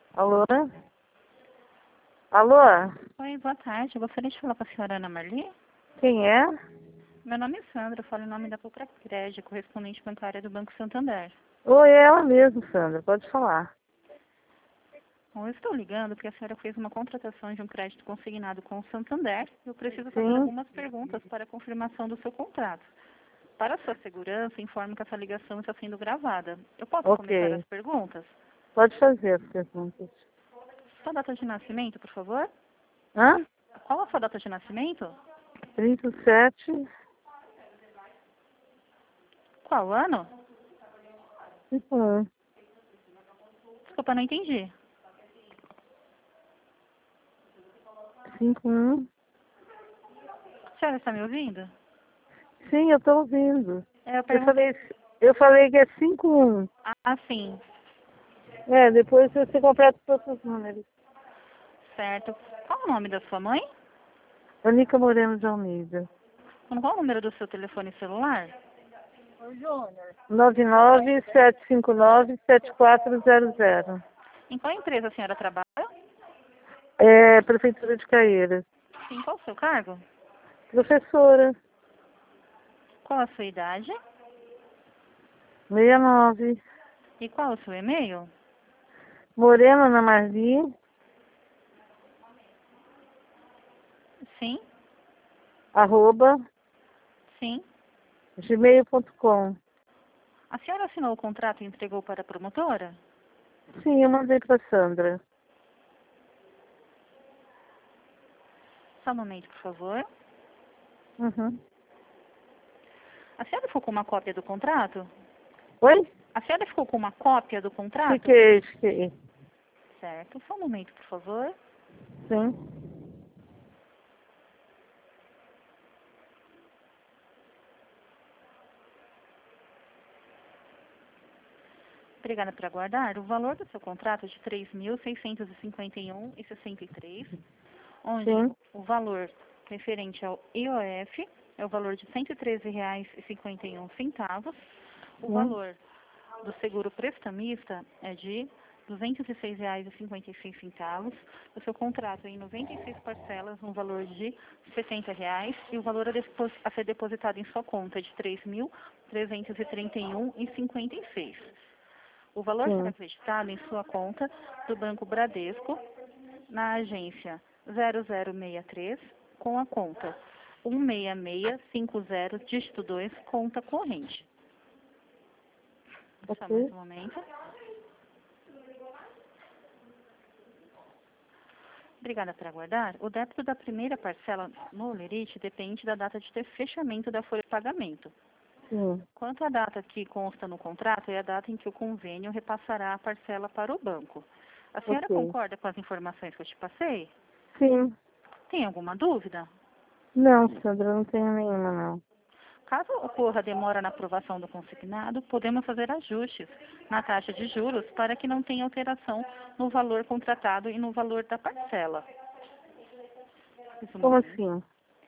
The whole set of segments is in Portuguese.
Alô? Alô? Oi, boa tarde. Eu gostaria de falar com a senhora Ana Marli. Quem é? Meu nome é Sandra, eu falo em nome da Procred, correspondente bancária do Banco Santander. Oi, é ela mesmo, Sandra. Pode falar. Bom, eu estou ligando porque a senhora fez uma contratação de um crédito consignado com o Santander. Eu preciso fazer Sim. algumas perguntas para a confirmação do seu contrato. Para sua segurança, informo que essa ligação está sendo gravada. Eu posso começar Ok. as perguntas? Pode fazer as perguntas. Sua data de nascimento, por favor? Hã? Qual a sua data de nascimento? 37, Qual ano? 51. Desculpa, não entendi. 51. A senhora está me ouvindo? Sim, eu estou ouvindo. Eu Eu perguntei. falei, eu falei que é 51. Ah, sim. É, depois você completa os outros números. Certo. Qual o nome da sua mãe? Anica Moreno de Almeida. Qual o número do seu telefone celular? 99759-7400. Em qual empresa a senhora trabalha? É, Prefeitura de Caieiras. Sim, qual o seu cargo? Professora, Qual a sua idade? 69. E qual o seu e-mail? Moreno Ana Marli, Sim, arroba, sim. gmail.com. A senhora assinou o contrato e entregou para a promotora? Sim, eu mandei para Sandra. Só um momento, por favor. Uhum. A senhora ficou com uma cópia do contrato? Oi? A senhora ficou com uma cópia do contrato? Fiquei. Certo. Só um momento, por favor. Sim. Obrigada por aguardar. O valor do seu contrato é de R$ 3.651,63, onde Sim. o valor referente ao IOF é o valor de R$ 113,51. O Sim. valor do seguro prestamista é de R$ 206,56. O seu contrato é em 96 parcelas, no valor de R$ 60, e o valor a ser depositado em sua conta é de R$ 3.331,56. O valor será Sim. acreditado em sua conta do Banco Bradesco, na agência 0063, com a conta 16650, dígito 2, conta corrente. Só mais Ok. um momento. Obrigada por aguardar. O débito da primeira parcela no Lerite depende da data de fechamento da folha de pagamento. Sim. Quanto à data que consta no contrato, é a data em que o convênio repassará a parcela para o banco. A senhora Ok. concorda com as informações que eu te passei? Sim. Tem alguma dúvida? Não, Sandra, não tenho nenhuma, não. Caso ocorra demora na aprovação do consignado, podemos fazer ajustes na taxa de juros para que não tenha alteração no valor contratado e no valor da parcela. Mais um Como momento. assim?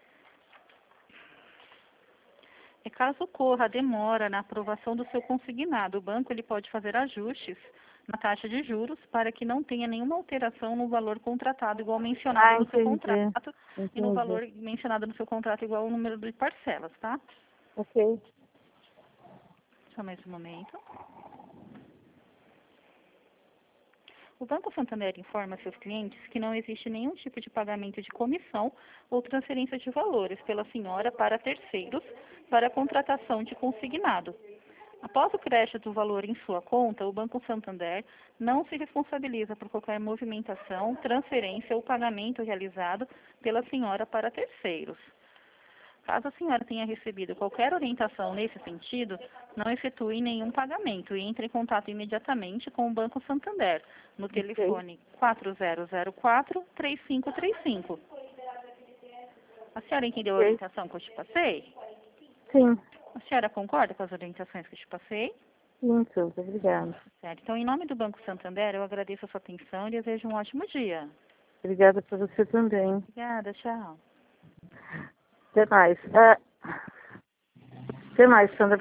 E caso ocorra demora na aprovação do seu consignado, o banco ele pode fazer ajustes na taxa de juros para que não tenha nenhuma alteração no valor contratado igual mencionado Ah, no seu entendi. contrato e no Entendi. valor mencionado no seu contrato igual ao número de parcelas, tá? Ok. Só mais um momento. O Banco Santander informa seus clientes que não existe nenhum tipo de pagamento de comissão ou transferência de valores pela senhora para terceiros para a contratação de consignado. Após o crédito do valor em sua conta, o Banco Santander não se responsabiliza por qualquer movimentação, transferência ou pagamento realizado pela senhora para terceiros. Caso a senhora tenha recebido qualquer orientação nesse sentido, não efetue nenhum pagamento e entre em contato imediatamente com o Banco Santander, no Ok. telefone 4004-3535. A senhora entendeu a Ok. orientação que eu te passei? Sim. A senhora concorda com as orientações que eu te passei? Sim, Sandra. Obrigada. Certo. Então, em nome do Banco Santander, eu agradeço a sua atenção e desejo um ótimo dia. Obrigada para você também. Obrigada, tchau. Até mais. Até mais, Sandra.